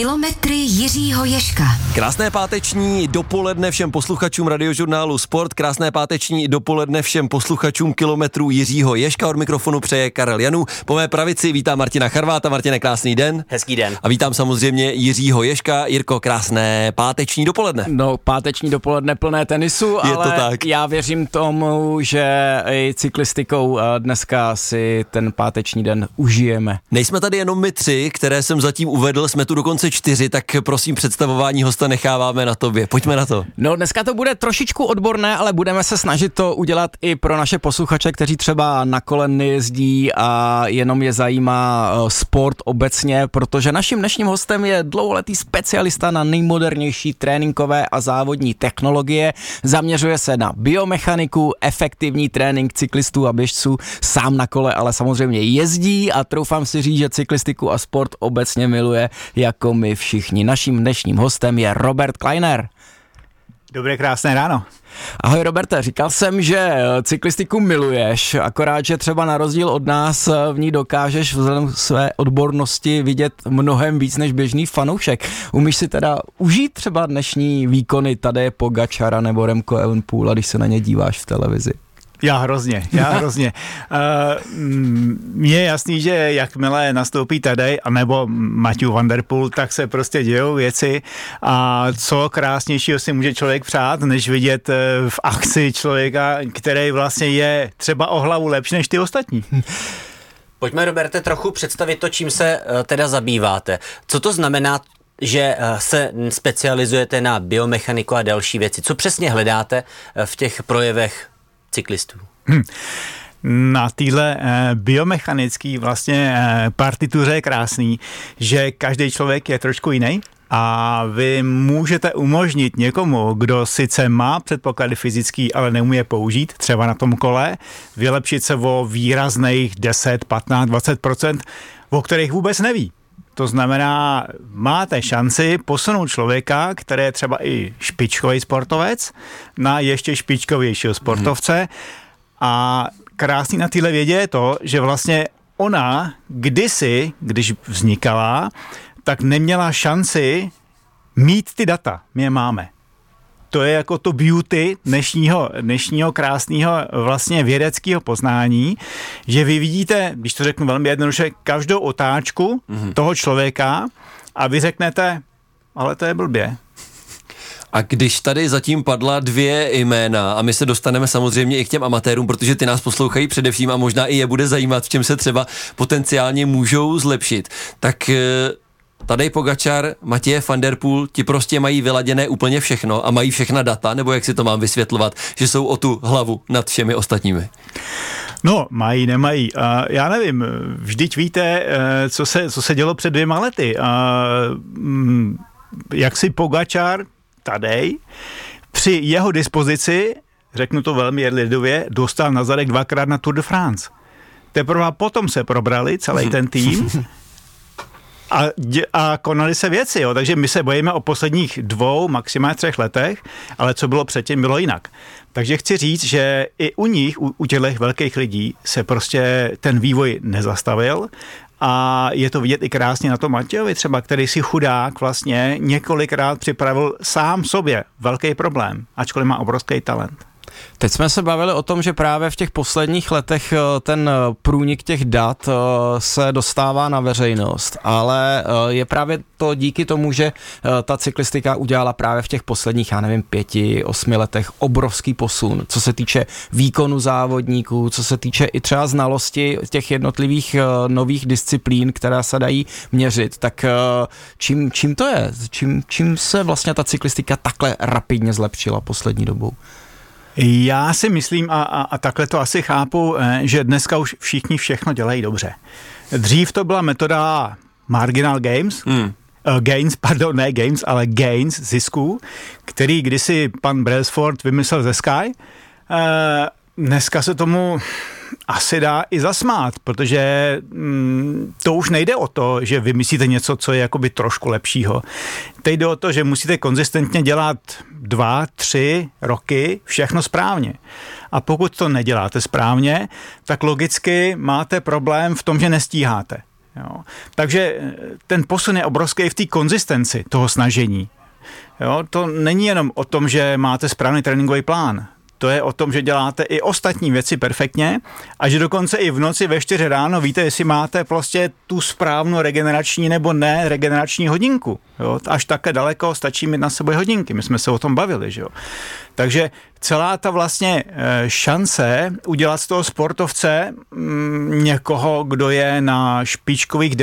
Kilometry Jiřího Ježka. Krásné páteční dopoledne všem posluchačům Radiožurnálu Sport, krásné páteční dopoledne všem posluchačům Kilometrů Jiřího Ježka. Od mikrofonu přeje Karel Janů. Po mé pravici vítám Martina Charváta. Martine, krásný den. Hezký den. A vítám samozřejmě Jiřího Ježka. Jirko, krásné páteční dopoledne. No, páteční dopoledne plné tenisu, Je ale to tak. Já věřím tomu, že i cyklistikou dneska si ten páteční den užijeme. Nejsme tady jenom my tři, které jsem zatím uvedl, jsme tu dokonce 4, tak prosím představování hosta necháváme na tobě. Pojďme na to. No, dneska to bude trošičku odborné, ale budeme se snažit to udělat i pro naše posluchače, kteří třeba na kole nejezdí a jenom je zajímá sport obecně, protože naším dnešním hostem je dlouholetý specialista na nejmodernější tréninkové a závodní technologie. Zaměřuje se na biomechaniku, efektivní trénink cyklistů a běžců, sám na kole, ale samozřejmě jezdí a troufám si říct, že cyklistiku a sport obecně miluje jako my všichni. Naším dnešním hostem je Robert Kleiner. Dobré, krásné ráno. Ahoj Roberte, říkal jsem, že cyklistiku miluješ, akorát, že třeba na rozdíl od nás v ní dokážeš vzhledem své odbornosti vidět mnohem víc než běžný fanoušek. Umíš si teda užít třeba dnešní výkony Tadeje Pogačara nebo Remco Evenepoela, když se na ně díváš v televizi? Já hrozně. Mně je jasný, že jakmile nastoupí Tadej anebo Matthew van der Poel, tak se prostě dějou věci a co krásnějšího si může člověk přát, než vidět v akci člověka, který vlastně je třeba o hlavu lepší než ty ostatní. Pojďme, Roberte, trochu představit to, čím se teda zabýváte. Co to znamená, že se specializujete na biomechaniku a další věci? Co přesně hledáte v těch projevech cyklistů? Na téhle biomechanické vlastně partituře je krásný, že každý člověk je trošku jiný a vy můžete umožnit někomu, kdo sice má předpoklady fyzický, ale neumí je použít, třeba na tom kole, vylepšit se o výrazných 10, 15, 20%, o kterých vůbec neví. To znamená, máte šanci posunout člověka, který je třeba i špičkový sportovec, na ještě špičkovějšího sportovce. A krásný na téhle vědě je to, že vlastně ona kdysi, když vznikala, tak neměla šanci mít ty data. My je máme. To je jako to beauty dnešního krásného vlastně vědeckého poznání, že vy vidíte, když to řeknu velmi jednoduše, každou otáčku toho člověka a vy řeknete, ale to je blbě. A když tady zatím padla 2 jména a my se dostaneme samozřejmě i k těm amatérům, protože ty nás poslouchají především a možná i je bude zajímat, v čem se třeba potenciálně můžou zlepšit, tak Tadej Pogačar, Matej van der Poel, ti prostě mají vyladěné úplně všechno a mají všechna data, nebo jak si to mám vysvětlovat, že jsou o tu hlavu nad všemi ostatními? No, mají, nemají. Já nevím, vždyť víte, co se dělo před 2 lety. Jak si Pogačar, Tadej, při jeho dispozici, řeknu to velmi lidově, dostal na zadek 2krát na Tour de France. Teprve potom se probrali celý ten tým a konaly se věci, jo. Takže my se bojíme o posledních 2, maximálně 3 letech, ale co bylo předtím, bylo jinak. Takže chci říct, že i u nich, u těchto velkých lidí, se prostě ten vývoj nezastavil a je to vidět i krásně na tom Matejovi třeba, který si chudák vlastně několikrát připravil sám sobě velký problém, ačkoliv má obrovský talent. Teď jsme se bavili o tom, že právě v těch posledních letech ten průnik těch dat se dostává na veřejnost, ale je právě to díky tomu, že ta cyklistika udělala právě v těch posledních, 5-8 letech obrovský posun, co se týče výkonu závodníků, co se týče i třeba znalosti těch jednotlivých nových disciplín, které se dají měřit. Tak čím to je? Čím se vlastně ta cyklistika takhle rapidně zlepšila poslední dobou? Já si myslím, a takhle to asi chápu, že dneska už všichni všechno dělají dobře. Dřív to byla metoda marginal gains, gains zisků, který kdysi pan Brailsford vymyslel ze Sky. Dneska se tomu asi dá i zasmát, protože to už nejde o to, že vymyslíte něco, co je jakoby trošku lepšího. Teď jde o to, že musíte konzistentně dělat 2-3 roky všechno správně. A pokud to neděláte správně, tak logicky máte problém v tom, že nestíháte. Jo. Takže ten posun je obrovský v té konzistenci toho snažení. Jo. To není jenom o tom, že máte správný tréninkový plán. To je o tom, že děláte i ostatní věci perfektně a že dokonce i v noci ve 4 ráno víte, jestli máte prostě tu správnou regenerační nebo ne regenerační hodinku. Jo? Až také daleko stačí mít na sebe hodinky. My jsme se o tom bavili. Že jo? Takže celá ta vlastně šance udělat z toho sportovce někoho, kdo je na špičkových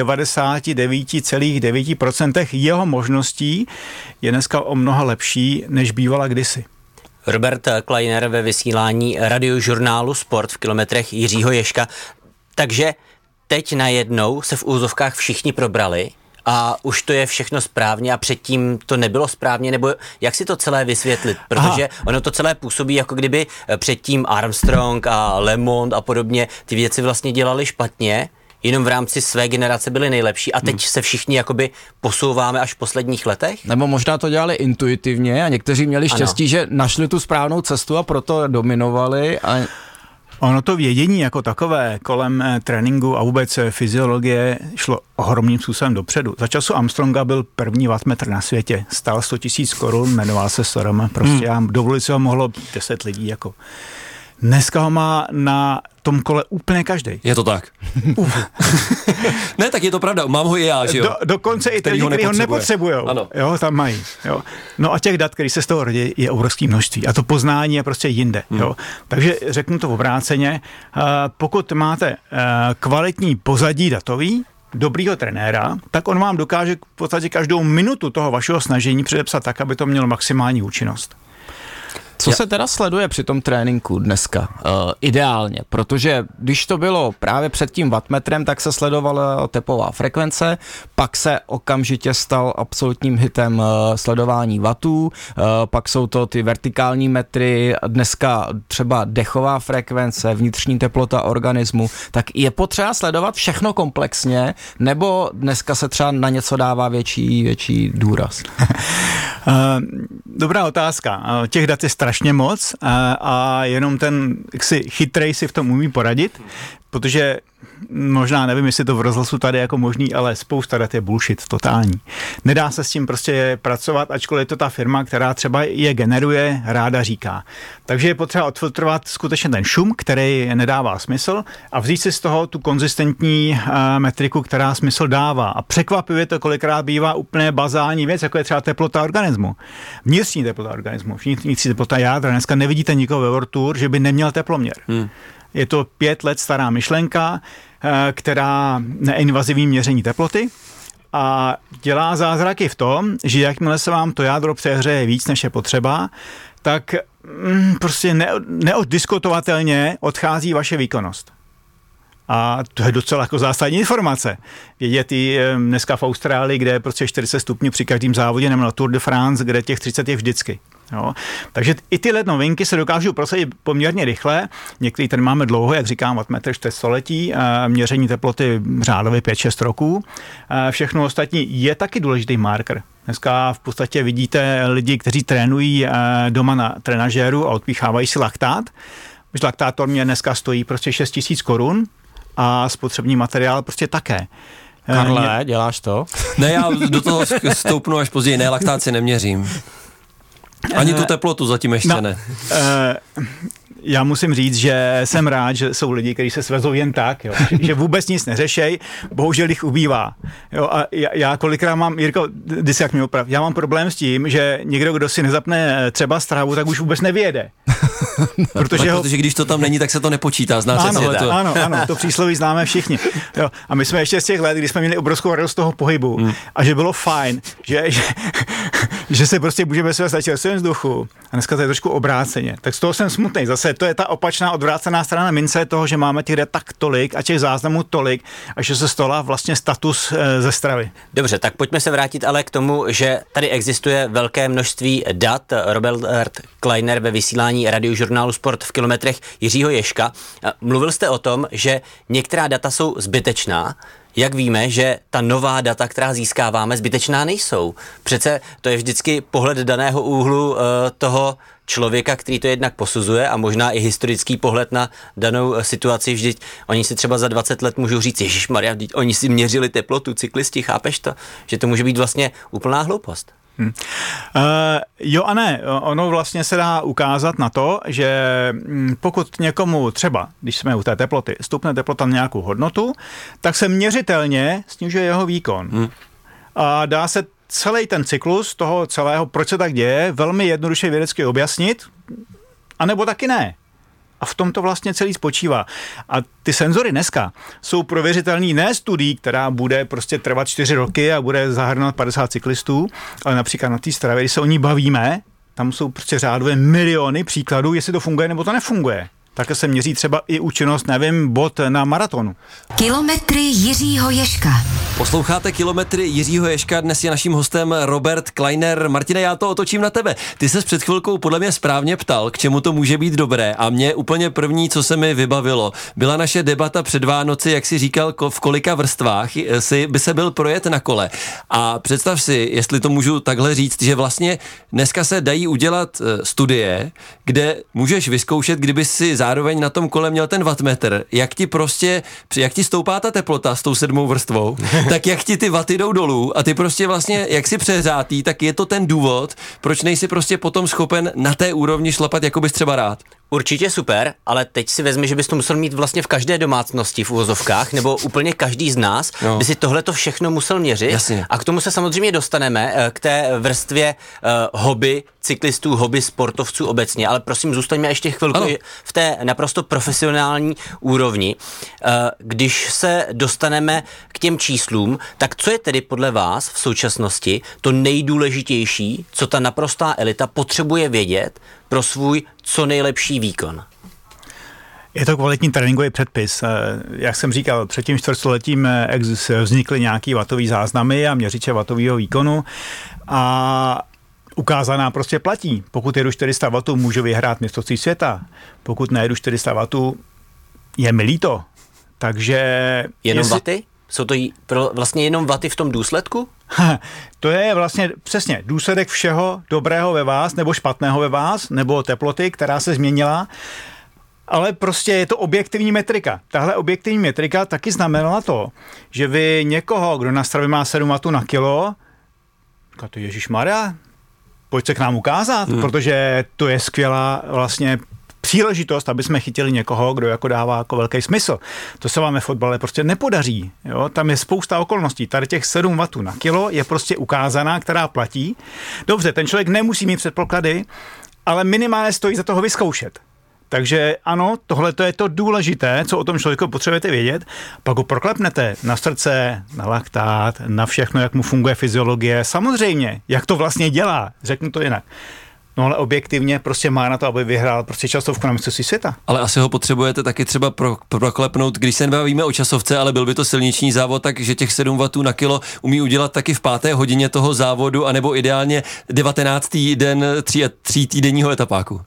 99,9% jeho možností, je dneska o mnoho lepší, než bývala kdysi. Robert Kleiner ve vysílání radiožurnálu Sport v kilometrech Jiřího Ježka. Takže teď najednou se v úzovkách všichni probrali a už to je všechno správně a předtím to nebylo správně, nebo jak si to celé vysvětlit? Protože ono to celé působí, jako kdyby předtím Armstrong a Le Monde a podobně ty věci vlastně dělali špatně, jenom v rámci své generace byli nejlepší a teď se všichni jakoby posouváme až v posledních letech? Nebo možná to dělali intuitivně a někteří měli štěstí, že našli tu správnou cestu a proto dominovali. Ono to vědění jako takové kolem tréninku a vůbec fyziologie šlo ohromným způsobem dopředu. Za času Armstronga byl první wattmetr na světě. Stál 100 000 korun, jmenoval se Sorom. Prostě dovolit si ho mohlo 10 lidí. Jako. Dneska ho má na tom kole úplně každý. Je to tak. Ne, tak je to pravda, mám ho i já, že jo? Dokonce i ty lidi, kteří ho nepotřebujou. Jo, tam mají. Jo. No a těch dat, který se z toho rodí, je obrovské množství. A to poznání je prostě jinde. Jo. Takže řeknu to obráceně, pokud máte kvalitní pozadí datový, dobrýho trenéra, tak on vám dokáže v podstatě každou minutu toho vašeho snažení předepsat tak, aby to mělo maximální účinnost. Co se teda sleduje při tom tréninku dneska? Ideálně, protože když to bylo právě před tím wattmetrem, tak se sledovala tepová frekvence, pak se okamžitě stal absolutním hitem sledování wattů, pak jsou to ty vertikální metry, dneska třeba dechová frekvence, vnitřní teplota organismu, tak je potřeba sledovat všechno komplexně, nebo dneska se třeba na něco dává větší důraz? Dobrá otázka. Těch dat je strašně moc a jenom ten chytrej si v tom umí poradit, protože možná nevím, jestli to v rozhlasu tady jako možný, ale spousta dat je bullshit, totální. Nedá se s tím prostě pracovat, ačkoliv je to ta firma, která třeba je generuje, ráda říká. Takže je potřeba odfiltrovat skutečně ten šum, který nedává smysl a vzít si z toho tu konzistentní metriku, která smysl dává. A překvapivě to kolikrát bývá úplně bazální věc, jako je třeba teplota organismu. Vnitřní teplota organismu, vnitřní teplota jádra. Dneska nevidíte nikoho ve World Tour, že by neměl teploměr. Je to 5 let stará myšlenka, která neinvazivní měření teploty a dělá zázraky v tom, že jakmile se vám to jádro přehřeje víc, než je potřeba, tak prostě neoddiskutovatelně odchází vaše výkonnost. A to je docela jako zásadní informace. Vědět i dneska v Austrálii, kde je prostě 40 stupňů při každém závodě, nebo na Tour de France, kde těch 30 je vždycky. Jo. Takže i tyhle novinky se dokážou prosadit poměrně rychle. Některý tady máme dlouho, jak říkám, wattmetr 4 století, měření teploty řádově 5-6 roků. Všechno ostatní je taky důležitý marker. Dneska v podstatě vidíte lidi, kteří trénují doma na trenažéru a odpíchávají si laktát. Laktátor mě dneska stojí prostě 6 000 korun a spotřební materiál prostě také. Karle, děláš to? Ne, já do toho stoupnu až později, ne, laktáci neměřím. Ani tu teplotu zatím ještě ne. Já musím říct, že jsem rád, že jsou lidi, kteří se svezou jen tak, jo, že vůbec nic neřešej, bohužel jich ubývá. Jo, a já kolikrát mám, Jirko, jak mi oprav, já mám problém s tím, že někdo, kdo si nezapne třeba stravu, tak už vůbec nevyjede. Protože když to tam není, tak se to nepočítá, znáte to. Ano, to přísloví známe všichni. Jo, a my jsme ještě z těch let, kdy jsme měli obrovskou radost toho pohybu a že bylo fajn, že se prostě můžeme svést na čerstvém vzduchu a dneska to je trošku obráceně. Tak z toho jsem smutnej. Zase to je ta opačná odvrácená strana mince toho, že máme těch dat tak tolik a těch záznamů tolik a že se stala vlastně status ze stravy. Dobře, tak pojďme se vrátit ale k tomu, že tady existuje velké množství dat. Robert Kleiner ve vysílání radiožurnálu Sport v kilometrech Jiřího Ježka. Mluvil jste o tom, že některá data jsou zbytečná. Jak víme, že ta nová data, která získáváme, zbytečná nejsou? Přece to je vždycky pohled daného úhlu toho člověka, který to jednak posuzuje a možná i historický pohled na danou situaci. Vždyť oni si třeba za 20 let můžou říct, ježišmarja, oni si měřili teplotu, cyklisti, chápeš to? Že to může být vlastně úplná hloupost. Jo a ne, ono vlastně se dá ukázat na to, že pokud někomu třeba, když jsme u té teploty, stupne teplota na nějakou hodnotu, tak se měřitelně snižuje jeho výkon. A dá se celý ten cyklus toho celého, proč se tak děje, velmi jednoduše vědecky objasnit, anebo taky ne. A v tom to vlastně celý spočívá. A ty senzory dneska jsou prověřitelný ne studií, která bude prostě trvat 4 roky a bude zahrnovat 50 cyklistů, ale například na té Stravě, když se o ní bavíme, tam jsou prostě řádově miliony příkladů, jestli to funguje nebo to nefunguje. Také se měří třeba i účinnost, nevím, bod na maratonu. Kilometry Jiřího Ježka. Posloucháte Kilometry Jiřího Ježka, dnes je naším hostem Robert Kleiner. Martine, já to otočím na tebe. Ty ses před chvilkou podle mě správně ptal, k čemu to může být dobré, a mě úplně první, co se mi vybavilo, byla naše debata před Vánoci, jak si říkal, v kolika vrstvách by se byl projet na kole. A představ si, jestli to můžu takhle říct, že vlastně dneska se dají udělat studie, kde můžeš vyzkoušet, kdyby si zároveň na tom kole měl ten wattmetr, jak ti stoupá ta teplota s tou 7. vrstvou, tak jak ti ty waty jdou dolů a ty prostě vlastně, jak si přehřátý, tak je to ten důvod, proč nejsi prostě potom schopen na té úrovni šlapat, jako bys třeba rád. Určitě super, ale teď si vezmi, že bys to musel mít vlastně v každé domácnosti v uvozovkách, nebo úplně každý z nás by si tohleto všechno musel měřit. Jasně. A k tomu se samozřejmě dostaneme, k té vrstvě hobby cyklistů, hobby sportovců obecně, ale prosím, zůstaňme ještě chvilku v té naprosto profesionální úrovni. Když se dostaneme k těm číslům, tak co je tedy podle vás v současnosti to nejdůležitější, co ta naprostá elita potřebuje vědět pro svůj co nejlepší výkon? Je to kvalitní tréninkový předpis. Jak jsem říkal, před tím čtvrtstoletím vznikly nějaký watový záznamy a měřiče watového výkonu a ukázaná prostě platí. Pokud jedu 400 W, můžu vyhrát mistrovství světa. Pokud nejedu 400 W, je mi líto. Takže... Jenom waty? Jsou to vlastně jenom waty v tom důsledku? To je vlastně přesně důsledek všeho dobrého ve vás nebo špatného ve vás, nebo teploty, která se změnila, ale prostě je to objektivní metrika. Tahle objektivní metrika taky znamenala to, že vy někoho, kdo na Stravě má 7 W na kilo, říkáte, ježišmarja, pojď se k nám ukázat, protože to je skvělá vlastně příležitost, aby jsme chytili někoho, kdo jako dává jako velký smysl. To se vám ve fotbale prostě nepodaří. Jo? Tam je spousta okolností. Tady těch 7 W na kilo je prostě ukázaná, která platí. Dobře, ten člověk nemusí mít předpoklady, ale minimálně stojí za toho vyzkoušet. Takže ano, tohle to je to důležité, co o tom člověku potřebujete vědět. Pak ho proklepnete na srdce, na laktát, na všechno, jak mu funguje fyziologie. Samozřejmě, jak to vlastně dělá, řeknu to jinak. No ale objektivně prostě má na to, aby vyhrál prostě časovku na mistrovství světa. Ale asi ho potřebujete taky třeba proklepnout, když se nebavíme o časovce, ale byl by to silniční závod, takže těch 7 W na kilo umí udělat taky v 5. hodině toho závodu, anebo ideálně 19. den 3 týdenního etapáku.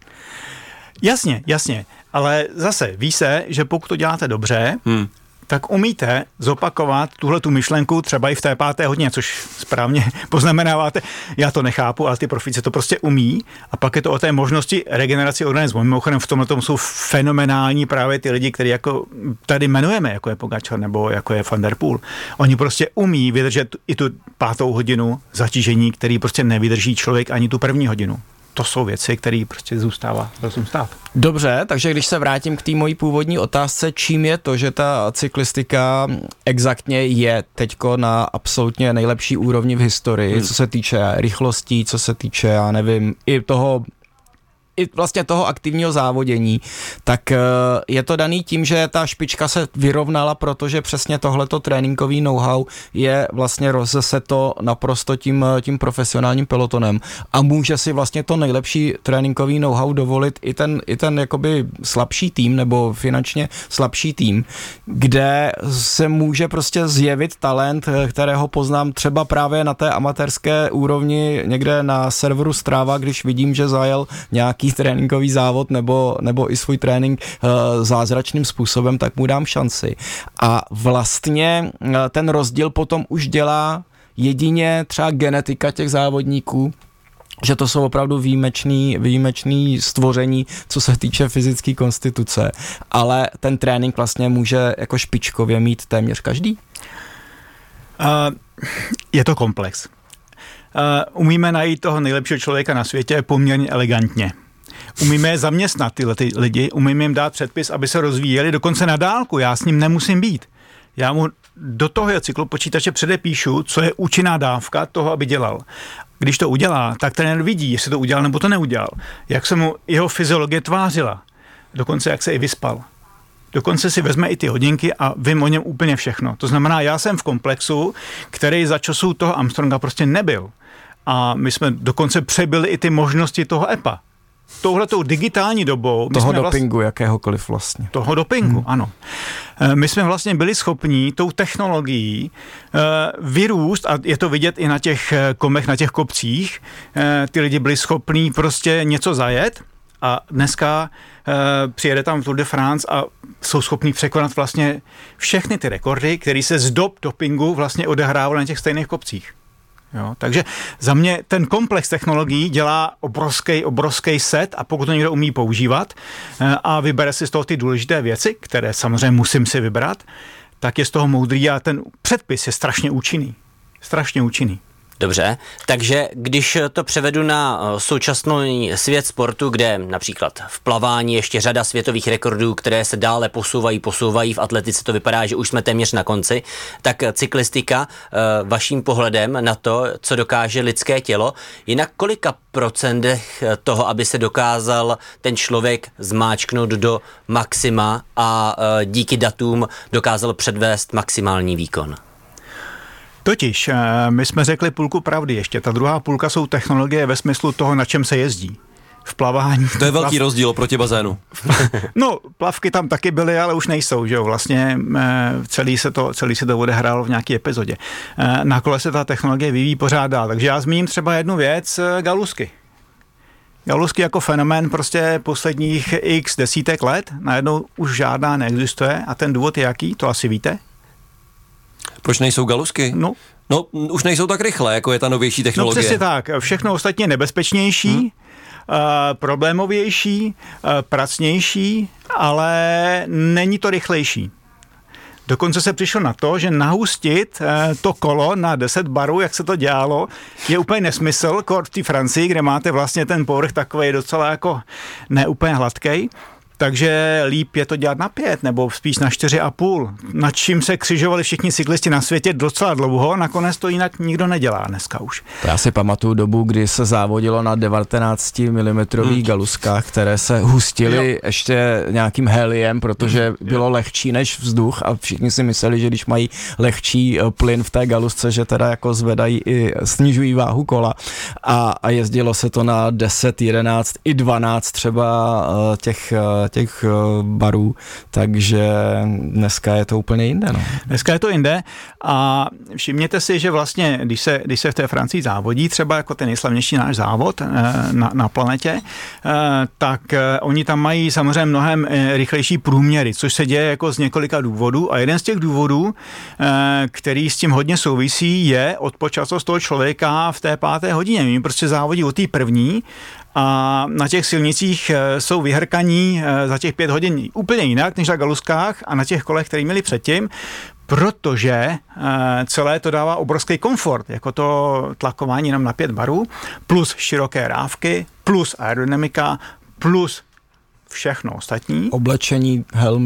Jasně, ale zase ví se, že pokud to děláte dobře, tak umíte zopakovat tuhletu myšlenku třeba i v té 5. hodině, což správně poznamenáváte. Já to nechápu, ale ty profíci to prostě umí. A pak je to o té možnosti regenerace organismu. Mimochodem v tomhle tomu jsou fenomenální právě ty lidi, kteří jako tady jmenujeme, jako je Pogačar nebo jako je Van der Poel. Oni prostě umí vydržet i tu 5. hodinu zatížení, který prostě nevydrží člověk ani tu 1. hodinu. To jsou věci, které prostě zůstává rozum stát. Dobře, takže když se vrátím k té mojí původní otázce, čím je to, že ta cyklistika exaktně je teďko na absolutně nejlepší úrovni v historii, co se týče rychlostí, co se týče, já nevím, i vlastně toho aktivního závodění, tak je to daný tím, že ta špička se vyrovnala, protože přesně tohleto tréninkový know-how je vlastně rozeseto naprosto tím profesionálním pelotonem a může si vlastně to nejlepší tréninkový know-how dovolit i ten jakoby slabší tým nebo finančně slabší tým, kde se může prostě zjevit talent, kterého poznám třeba právě na té amatérské úrovni někde na serveru Strava, když vidím, že zajel nějaký nějaký tréninkový závod nebo i svůj trénink zázračným způsobem, tak mu dám šanci. A vlastně ten rozdíl potom už dělá jedině třeba genetika těch závodníků, že to jsou opravdu výjimečný stvoření, co se týče fyzické konstituce, ale ten trénink vlastně může jako špičkově mít téměř každý. Je to komplex. Umíme najít toho nejlepšího člověka na světě poměrně elegantně. Umíme zaměstnat tyhle lidi, umíme jim dát předpis, aby se rozvíjeli dokonce na dálku. Já s ním nemusím být. Já mu do toho cyklu počítače předepíšu, co je účinná dávka toho, aby dělal. Když to udělá, tak trenér vidí, jestli to udělal nebo to neudělal. Jak se mu jeho fyziologie tvářila. Dokonce jak se i vyspal. Dokonce si vezme i ty hodinky a vím o něm úplně všechno. To znamená, já jsem v komplexu, který za časů toho Armstronga prostě nebyl. A my jsme dokonce přebyli i ty možnosti toho EPA. Touhletou digitální dobou... Toho dopingu, jakéhokoliv vlastně. Toho dopingu, ano. My jsme vlastně byli schopní tou technologií vyrůst, a je to vidět i na těch komech, na těch kopcích, ty lidi byli schopní prostě něco zajet a dneska přijede tam Tour de France a jsou schopní překonat vlastně všechny ty rekordy, které se z dob dopingu vlastně odehrávaly na těch stejných kopcích. Jo, takže za mě ten komplex technologií dělá obrovský set a pokud to někdo umí používat a vybere si z toho ty důležité věci, které samozřejmě musím si vybrat, tak je z toho moudrý a ten předpis je strašně účinný. Strašně účinný. Dobře, takže když to převedu na současný svět sportu, kde například v plavání ještě řada světových rekordů, které se dále posouvají, v atletice to vypadá, že už jsme téměř na konci, tak cyklistika vaším pohledem na to, co dokáže lidské tělo, je na kolika procentech toho, aby se dokázal ten člověk zmáčknout do maxima a díky datům dokázal předvést maximální výkon? Totiž, my jsme řekli půlku pravdy ještě. Ta druhá půlka jsou technologie ve smyslu toho, na čem se jezdí. V plavání. To je velký rozdíl oproti bazénu. No, plavky tam taky byly, ale už nejsou, že jo. Vlastně celý se to odehrálo v nějaké epizodě. Na kole se ta technologie vyvíjí pořád dál. Takže já zmíním třeba jednu věc, galusky. Galusky jako fenomén prostě posledních x desítek let, najednou už žádná neexistuje a ten důvod je jaký, to asi víte? Proč nejsou galusky? No, už nejsou tak rychle, jako je ta novější technologie. No přesně tak. Všechno ostatně nebezpečnější, problémovější, pracnější, ale není to rychlejší. Dokonce se přišlo na to, že nahustit to kolo na 10 barů, jak se to dělalo, je úplně nesmysl, kor v té Francii, kde máte vlastně ten povrch takovej docela jako neúplně hladkej. Takže líp je to dělat na 5, nebo spíš na 4,5. Nad čím se křižovali všichni cyklisti na světě docela dlouho, nakonec to jinak nikdo nedělá dneska už. Já si pamatuju dobu, kdy se závodilo na 19 mm galuskách, které se hustily ještě nějakým heliem, protože bylo lehčí než vzduch a všichni si mysleli, že když mají lehčí plyn v té galusce, že teda jako zvedají i snižují váhu kola a jezdilo se to na 10, 11 i 12 třeba těch barů, takže dneska je to úplně jinde. No. Dneska je to jinde a všimněte si, že vlastně, když se v té Francii závodí, třeba jako ten nejslavnější náš závod na planetě, tak oni tam mají samozřejmě mnohem rychlejší průměry, což se děje jako z několika důvodů a jeden z těch důvodů, který s tím hodně souvisí, je odpočatost toho člověka v té 5. hodině. Oni prostě závodí od té první a na těch silnicích jsou vyhrkaní za těch 5 hodin úplně jinak než na galuskách a na těch kolech, které měli předtím, protože celé to dává obrovský komfort, jako to tlakování jenom na 5 barů, plus široké rávky, plus aerodynamika, plus všechno ostatní. Oblečení,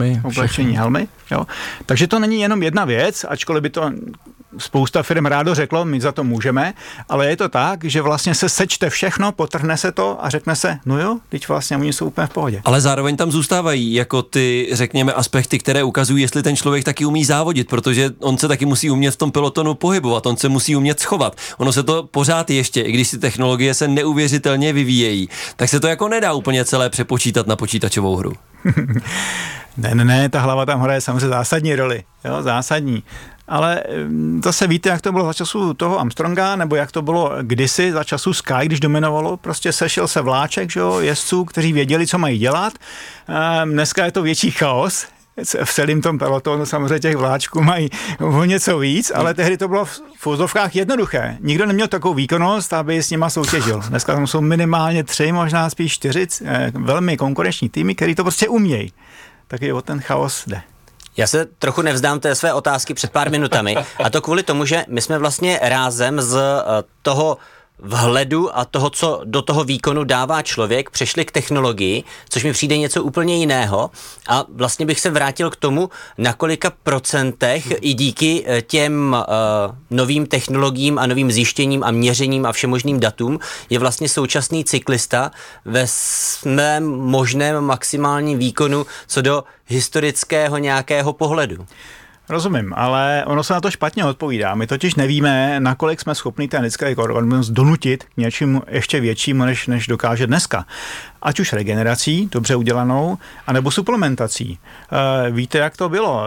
helmy. Jo. Takže to není jenom jedna věc, ačkoliv by to spousta firm rádo řeklo, my za to můžeme, ale je to tak, že vlastně se sečte všechno, potrhne se to a řekne se, no jo, teď vlastně oni jsou úplně v pohodě. Ale zároveň tam zůstávají jako ty, řekněme, aspekty, které ukazují, jestli ten člověk taky umí závodit, protože on se taky musí umět v tom pelotonu pohybovat, on se musí umět schovat. Ono se to pořád ještě, i když si technologie se neuvěřitelně vyvíjejí, tak se to jako nedá úplně celé přepočítat na počítačovou hru. Ne, ta hlava tam hraje samozřejmě zásadní roli, jo, zásadní. ale zase víte, jak to bylo za času toho Armstronga, nebo jak to bylo kdysi za času Sky, když dominovalo, prostě sešel se vláček, že jo, jezdců, kteří věděli, co mají dělat. Dneska je to větší chaos, v celém tom pelotonu samozřejmě těch vláčků mají o něco víc, ale tehdy to bylo v úzovkách jednoduché. Nikdo neměl takovou výkonnost, aby s nima soutěžil. Dneska tam jsou minimálně 3, možná spíš 4 velmi konkurenční týmy, který to prostě umějí. Taky o ten chaos jde. Já se trochu nevzdám té své otázky před pár minutami, a to kvůli tomu, že my jsme vlastně rázem z toho vhledu a toho, co do toho výkonu dává člověk, přešli k technologii, což mi přijde něco úplně jiného, a vlastně bych se vrátil k tomu, na kolika procentech i díky těm novým technologiím a novým zjištěním a měřením a všemožným datům je vlastně současný cyklista ve svém možném maximálním výkonu co do historického nějakého pohledu. Rozumím, ale ono se na to špatně odpovídá. My totiž nevíme, nakolik jsme schopni ten lidský organismus donutit k něčemu ještě většímu, než dokáže dneska. Ať už regenerací, dobře udělanou, anebo suplementací. Víte, jak to bylo?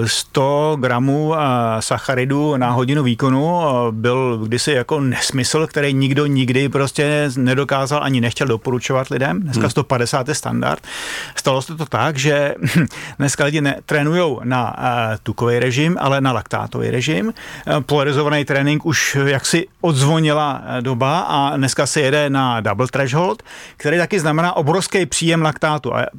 100 gramů sacharidů na hodinu výkonu byl kdysi jako nesmysl, který nikdo nikdy prostě nedokázal ani nechtěl doporučovat lidem. Dneska 150 je standard. Stalo se to tak, že dneska lidi netrénujou na tukový režim, ale na laktátový režim. Polarizovaný trénink už jaksi odzvonila doba a dneska se jede na double threshold, který taky znamená obrovský příjem laktátu. A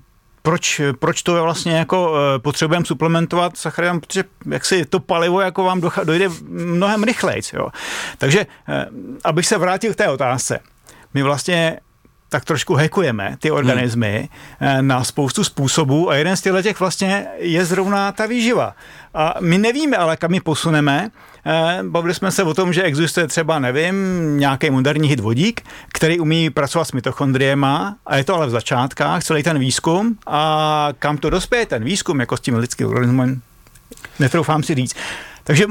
proč to je vlastně jako potřebujeme suplementovat sacharidem, protože jaksi to palivo jako vám dojde mnohem rychlejc. Jo. Takže abych se vrátil k té otázce, my vlastně tak trošku hackujeme ty organismy na spoustu způsobů a jeden z těch vlastně je zrovna ta výživa. A my nevíme, ale kam ji posuneme. Bavili jsme se o tom, že existuje třeba, nevím, nějaký moderní hit vodík, který umí pracovat s mitochondriema a je to ale v začátkách, celý ten výzkum a kam to dospěje ten výzkum, jako s tím lidským organismem, netroufám si říct. Takže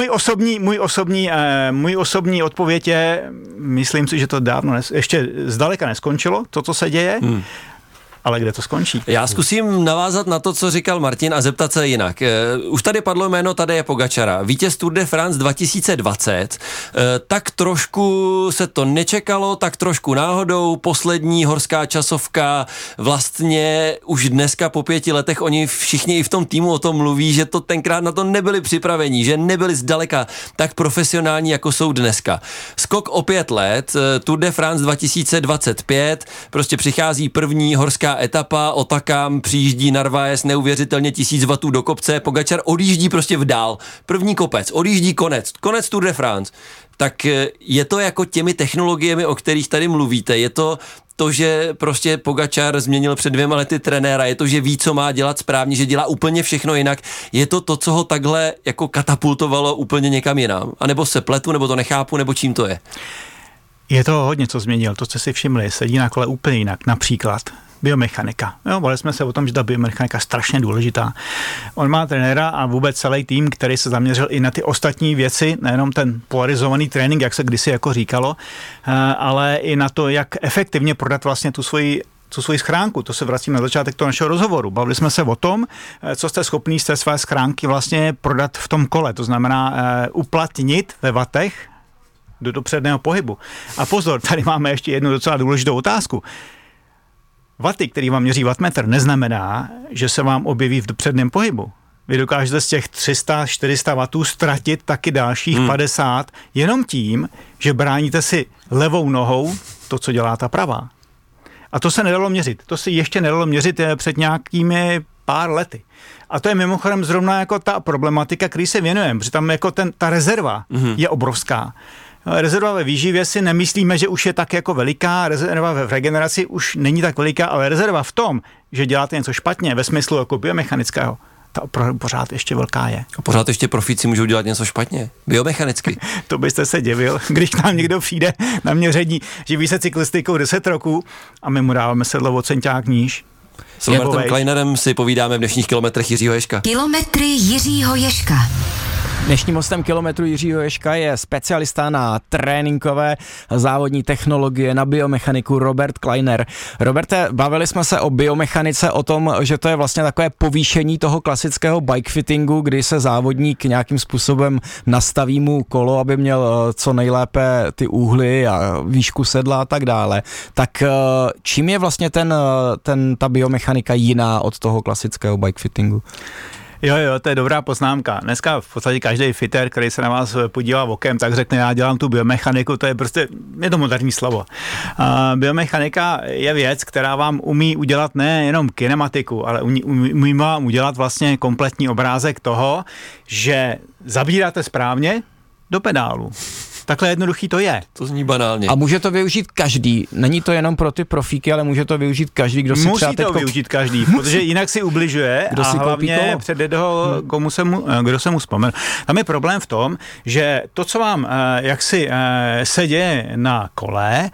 můj osobní odpověď je, myslím si, že to dávno ještě zdaleka neskončilo, to, co se děje, ale kde to skončí? Já zkusím navázat na to, co říkal Martin a zeptat se jinak. Už tady padlo jméno Tadeje Pogačara, vítěz Tour de France 2020, tak trošku se to nečekalo, tak trošku náhodou, poslední horská časovka, vlastně už dneska po 5 letech oni všichni i v tom týmu o tom mluví, že to tenkrát na to nebyli připraveni, že nebyli zdaleka tak profesionální, jako jsou dneska. Skok o 5 let, Tour de France 2025, prostě přichází první horská etapa, Otakam, přijíždí Narvaez, neuvěřitelně 1000 wattů do kopce, Pogačar odjíždí prostě vdál, první kopec, odjíždí konec Tour de France. Tak je to jako těmi technologiemi, o kterých tady mluvíte, je to, že prostě Pogačar změnil před 2 lety trenéra, je to, že ví, co má dělat správně, že dělá úplně všechno jinak, je to, co ho takhle jako katapultovalo úplně někam jinam, anebo se pletu, nebo to nechápu, nebo čím to je? Je to hodně, co změnil, to, co si všimli, sedí na kole úplně jinak, například biomechanika. Bavili jsme se o tom, že ta biomechanika je strašně důležitá. On má trenéra a vůbec celý tým, který se zaměřil i na ty ostatní věci, nejenom ten polarizovaný trénink, jak se kdysi jako říkalo, ale i na to, jak efektivně prodat vlastně tu svoji schránku. To se vracím na začátek toho našeho rozhovoru. Bavili jsme se o tom, co jste schopný z té své schránky vlastně prodat v tom kole. To znamená uplatnit ve vatech do dopředného pohybu. A pozor, tady máme ještě jednu docela důležitou otázku. Vaty, který vám měří wattmetr, neznamená, že se vám objeví v dopředném pohybu. Vy dokážete z těch 300-400 wattů ztratit taky dalších 50 jenom tím, že bráníte si levou nohou to, co dělá ta pravá. A to se nedalo měřit. To se ještě nedalo měřit před nějakými pár lety. A to je mimochodem zrovna jako ta problematika, který se věnujeme, protože tam jako ta rezerva je obrovská. Rezerva ve výživě si nemyslíme, že už je tak jako veliká, rezerva v regeneraci už není tak veliká, ale rezerva v tom, že děláte něco špatně ve smyslu jako biomechanického, ta pořád ještě velká je. A pořád ještě profíci můžou dělat něco špatně, biomechanicky. To byste se divil, když k nám někdo přijde na měření, živí se cyklistikou 10 roků a my mu dáváme sedlo o centiák níž. S Robertem Kleinerem si povídáme v dnešních kilometrech Jiřího Ježka. Kilometry Jiřího Ježka. Dnešním hostem Kilometru Jiřího Ježka je specialista na tréninkové závodní technologie, na biomechaniku Robert Kleiner. Roberte, bavili jsme se o biomechanice, o tom, že to je vlastně takové povýšení toho klasického bike fittingu, kdy se závodník nějakým způsobem nastaví mu kolo, aby měl co nejlépe ty úhly a výšku sedla a tak dále. Tak čím je vlastně ta biomechanika jiná od toho klasického bike fittingu? Jo, to je dobrá poznámka. Dneska v podstatě každý fitter, který se na vás podívá okem, tak řekne, já dělám tu biomechaniku, to je prostě, je to moderní slovo. Biomechanika je věc, která vám umí udělat nejenom kinematiku, ale umí vám udělat vlastně kompletní obrázek toho, že zabíráte správně do pedálu. Takhle jednoduchý to je. To zní banálně. A může to využít každý. Není to jenom pro ty profíky, ale může to využít každý, kdo si musí to využít každý, protože jinak si ubližuje a hlavně přede toho, kdo se mu vzpomene. Tam je problém v tom, že to, co vám jaksi se děje na kole,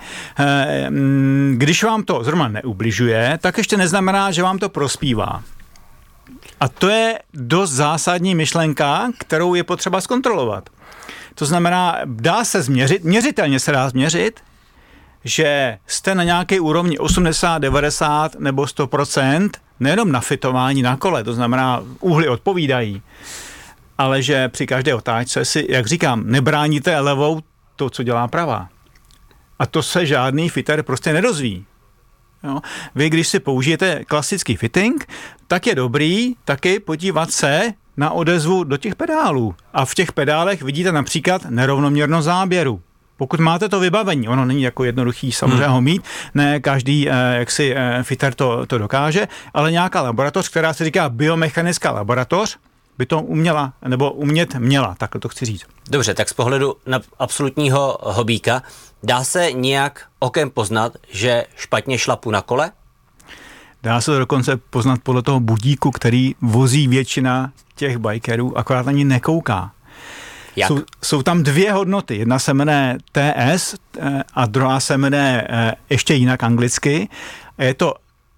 když vám to zrovna neubližuje, tak ještě neznamená, že vám to prospívá. A to je dost zásadní myšlenka, kterou je potřeba zkontrolovat. To znamená, dá se změřit, měřitelně se dá změřit, že jste na nějaké úrovni 80, 90 nebo 100%, nejenom na fitování na kole, to znamená, úhly odpovídají, ale že při každé otáčce si, jak říkám, nebráníte levou to, co dělá pravá. A to se žádný fitter prostě nedozví. Jo? Vy, když si použijete klasický fitting, tak je dobrý taky podívat se na odezvu do těch pedálů. A v těch pedálech vidíte například nerovnoměrnost záběru. Pokud máte to vybavení, ono není jako jednoduchý samozřejmě ho mít, ne každý fitter to dokáže, ale nějaká laboratoř, která se říká biomechanická laboratoř, by to uměla, nebo umět měla, takhle to chci říct. Dobře, tak z pohledu na absolutního hobíka, dá se nějak okem poznat, že špatně šlapu na kole? Dá se to dokonce poznat podle toho budíku, který vozí většina těch bikerů, akorát ani nekouká. Jak? Jsou tam dvě hodnoty. Jedna se jmenuje TS a druhá se jmenuje ještě jinak anglicky. Je to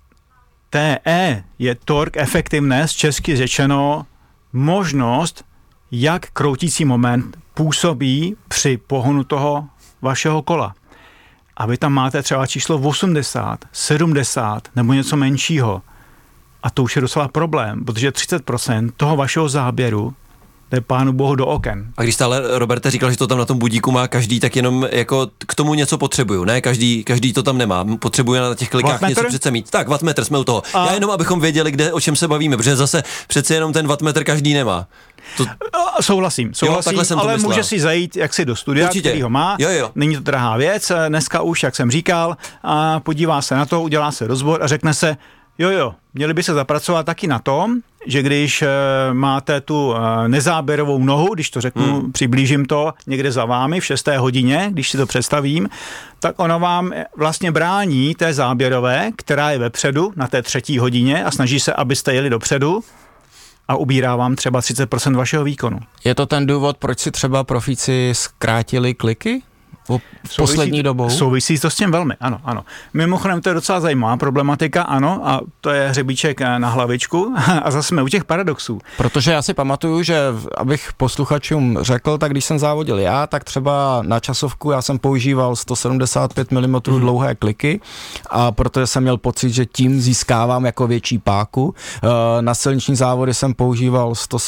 TE, je torque effectiveness, česky řečeno možnost, jak kroutící moment působí při pohonu toho vašeho kola. A vy tam máte třeba číslo 80, 70 nebo něco menšího. A to už je docela problém, protože 30% toho vašeho záběru jde pánu bohu do oken. A když stále Roberte říkal, že to tam na tom budíku má každý, tak jenom jako k tomu něco potřebuju, ne? Každý to tam nemá. Potřebuje na těch klikách wattmetr? Něco přece mít. Tak, wattmetr, jsme u toho. Já jenom, abychom věděli, o čem se bavíme, protože zase přece jenom ten wattmetr každý nemá. Souhlasím, ale může si zajít jaksi do studia, určitě, který ho má. Jo. Není to drahá věc, dneska už, jak jsem říkal, a podívá se na to, udělá se rozbor a řekne se, jo, měli by se zapracovat taky na tom, že když máte tu nezáběrovou nohu, když to řeknu, přiblížím to někde za vámi v 6. hodině, když si to představím, tak ono vám vlastně brání té záběrové, která je vepředu na té 3. hodině a snaží se, abyste jeli dopředu a ubírá vám třeba 30% vašeho výkonu. Je to ten důvod, proč si třeba profíci zkrátili kliky? Poslední dobou? Souvisí to s tím velmi, ano. Mimochodem to je docela zajímavá problematika, ano, a to je hřebíček na hlavičku a zase jsme u těch paradoxů. Protože já si pamatuju, že abych posluchačům řekl, tak když jsem závodil já, tak třeba na časovku já jsem používal 175 mm dlouhé kliky a protože jsem měl pocit, že tím získávám jako větší páku. Na silniční závody jsem používal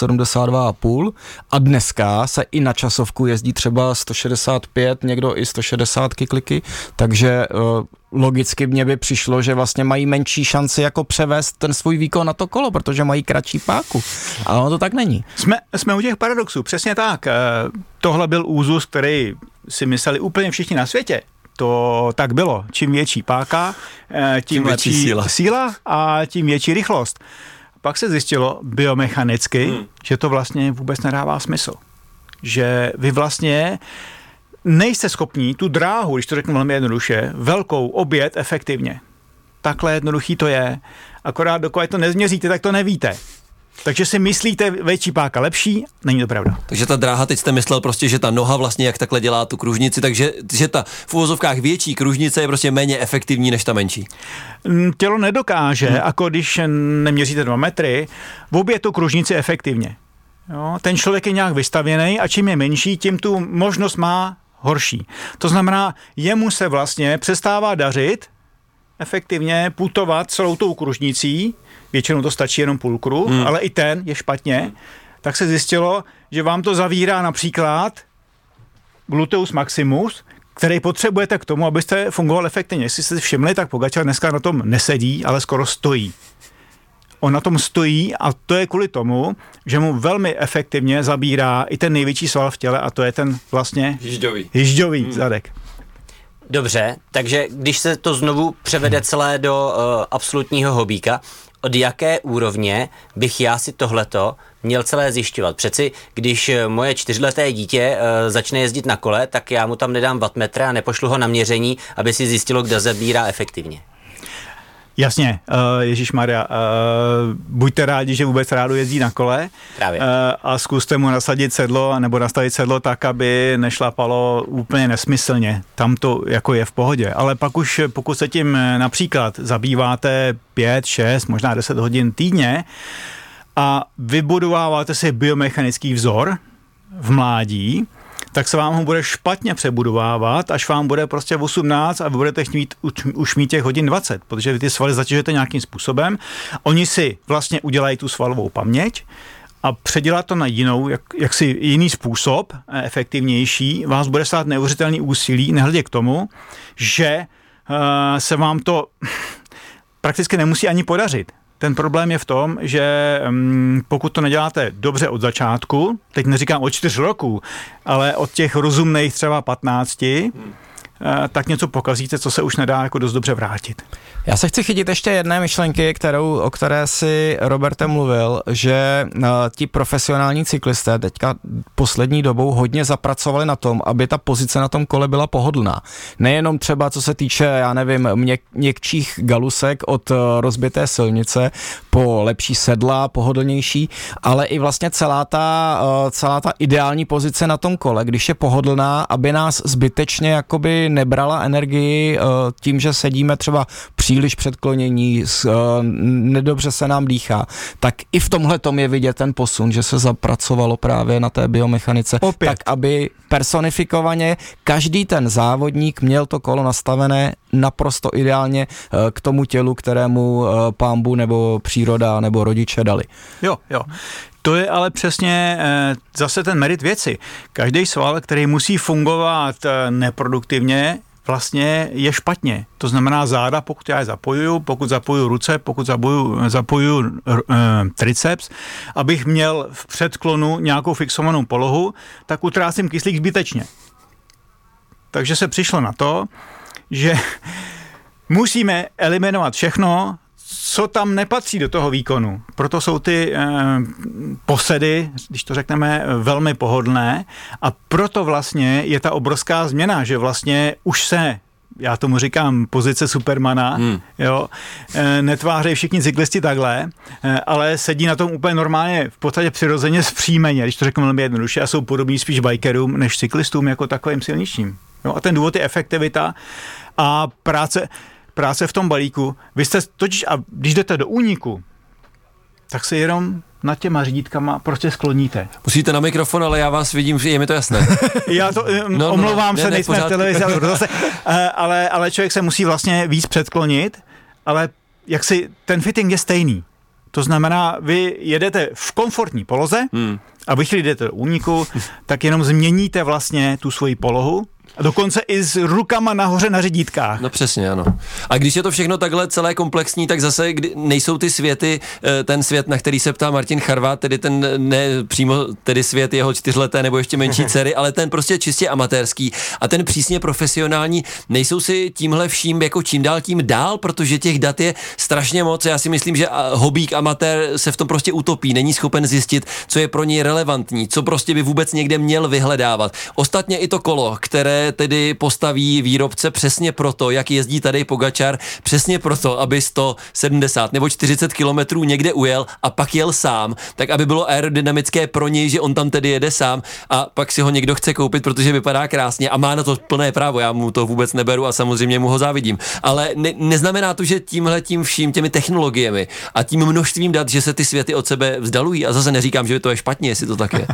172,5 a dneska se i na časovku jezdí třeba 165, někdo i 160 kliky, takže logicky mně by přišlo, že vlastně mají menší šanci jako převést ten svůj výkon na to kolo, protože mají kratší páku. Ale ono to tak není. Jsme u těch paradoxů, přesně tak. Tohle byl úzus, který si mysleli úplně všichni na světě. To tak bylo. Čím větší páka, tím lepší síla a tím větší rychlost. Pak se zjistilo biomechanicky, že to vlastně vůbec nedává smysl. Že vy vlastně nejste schopní tu dráhu, když to řeknu velmi jednoduše, velkou objet efektivně. Takhle jednoduchý to je. Akorát dokud to nezměříte, tak to nevíte. Takže si myslíte větší páka lepší, není to pravda. Takže ta dráha, teď jste myslel prostě, že ta noha vlastně jak takhle dělá tu kružnici, takže že ta v uvozovkách větší kružnice je prostě méně efektivní než ta menší. Tělo nedokáže, jako když neměříte 2 metry, objet tu kružnici efektivně. Jo, ten člověk je nějak vystavěný a čím je menší, tím tu možnost má horší. To znamená, jemu se vlastně přestává dařit efektivně putovat celou tou kružnicí, většinou to stačí jenom půl kruh, ale i ten je špatně, tak se zjistilo, že vám to zavírá například gluteus maximus, který potřebujete k tomu, abyste fungoval efektivně. Jestli jste si všimli, tak Pogačar dneska na tom nesedí, ale skoro stojí. On na tom stojí a to je kvůli tomu, že mu velmi efektivně zabírá i ten největší sval v těle a to je ten vlastně hyžďový zadek. Dobře, takže když se to znovu převede celé do absolutního hobíka, od jaké úrovně bych já si tohleto měl celé zjišťovat? Přeci, když moje 4leté dítě začne jezdit na kole, tak já mu tam nedám wattmetr a nepošlu ho na měření, aby si zjistilo, kdo zabírá efektivně. Jasně, ježišmarja, buďte rádi, že vůbec rádu jezdí na kole. Právě. A zkuste mu nasadit sedlo, nebo nastavit sedlo tak, aby nešlapalo úplně nesmyslně. Tam to jako je v pohodě. Ale pak už, pokud se tím například zabýváte 5, 6, možná 10 hodin týdně a vybudováváte si biomechanický vzor v mládí, tak se vám ho bude špatně přebudovávat, až vám bude prostě 18 a vy budete už mít těch hodin 20, protože vy ty svaly zatěžujete nějakým způsobem. Oni si vlastně udělají tu svalovou paměť a předělat to na jaksi jiný způsob, efektivnější, vás bude stát neuvěřitelný úsilí, nehledě k tomu, že se vám to prakticky nemusí ani podařit. Ten problém je v tom, že pokud to neděláte dobře od začátku, teď neříkám od 4 roků, ale od těch rozumných třeba 15, tak něco pokazíte, co se už nedá jako dost dobře vrátit. Já se chci chytit ještě jedné myšlenky, o které si Roberte mluvil, že ti profesionální cyklisté teďka poslední dobou hodně zapracovali na tom, aby ta pozice na tom kole byla pohodlná. Nejenom třeba co se týče, já nevím, měkčích galusek od rozbité silnice po lepší sedla, pohodlnější, ale i vlastně celá ta ideální pozice na tom kole, když je pohodlná, aby nás zbytečně jakoby nebrala energii tím, že sedíme třeba příliš předklonění, nedobře se nám dýchá, tak i v tomhletom je vidět ten posun, že se zapracovalo právě na té biomechanice, tak aby personifikovaně každý ten závodník měl to kolo nastavené naprosto ideálně k tomu tělu, kterému Pán Bůh nebo příroda nebo rodiče dali. Jo. To je ale přesně zase ten merit věci. Každý sval, který musí fungovat neproduktivně, vlastně je špatně. To znamená záda, pokud já je zapojuju, pokud zapojuju ruce, pokud zapojuju triceps, abych měl v předklonu nějakou fixovanou polohu, tak utrácím kyslík zbytečně. Takže se přišlo na to, že musíme eliminovat všechno, co tam nepatří do toho výkonu. Proto jsou ty posedy, když to řekneme, velmi pohodlné a proto vlastně je ta obrovská změna, že vlastně už se, já tomu říkám pozice Supermana, jo, netvářejí všichni cyklisti takhle, ale sedí na tom úplně normálně, v podstatě přirozeně zpříjmeně, když to řeknu velmi jednoduše, a jsou podobní spíš bikerům než cyklistům jako takovým silničním. Jo, a ten důvod je efektivita a práce v tom balíku. Vy jste totiž, a když jdete do úniku, tak se jenom nad těma řídítkama prostě skloníte. Musíte na mikrofon, ale já vás vidím, je mi to jasné. Já to omlouvám se, nejsme v televizi, ale člověk se musí vlastně víc předklonit, ale jak si ten fitting je stejný. To znamená, vy jedete v komfortní poloze a vy, když jdete do úniku, tak jenom změníte vlastně tu svoji polohu, a dokonce i s rukama nahoře na řídítkách. No přesně, ano. A když je to všechno takhle celé komplexní, tak zase nejsou ty světy, ten svět, na který se ptá Martin Charvát, tedy ten ne přímo tedy svět jeho 4leté nebo ještě menší dcery, ale ten prostě čistě amatérský a ten přísně profesionální, nejsou si tímhle vším jako čím dál tím dál, protože těch dat je strašně moc. Já si myslím, že hobík amatér se v tom prostě utopí, není schopen zjistit, co je pro něj relevantní, co prostě by vůbec někde měl vyhledávat. Ostatně i to kolo, které se tedy postaví výrobce přesně proto, jak jezdí tady Pogačar, přesně proto, aby 170 nebo 40 kilometrů někde ujel a pak jel sám, tak aby bylo aerodynamické pro něj, že on tam tedy jede sám a pak si ho někdo chce koupit, protože vypadá krásně a má na to plné právo, já mu to vůbec neberu a samozřejmě mu ho závidím. Ale neznamená to, že tímhletím vším, těmi technologiemi a tím množstvím dat, že se ty světy od sebe vzdalují a zase neříkám, že to je špatně, jestli to tak je.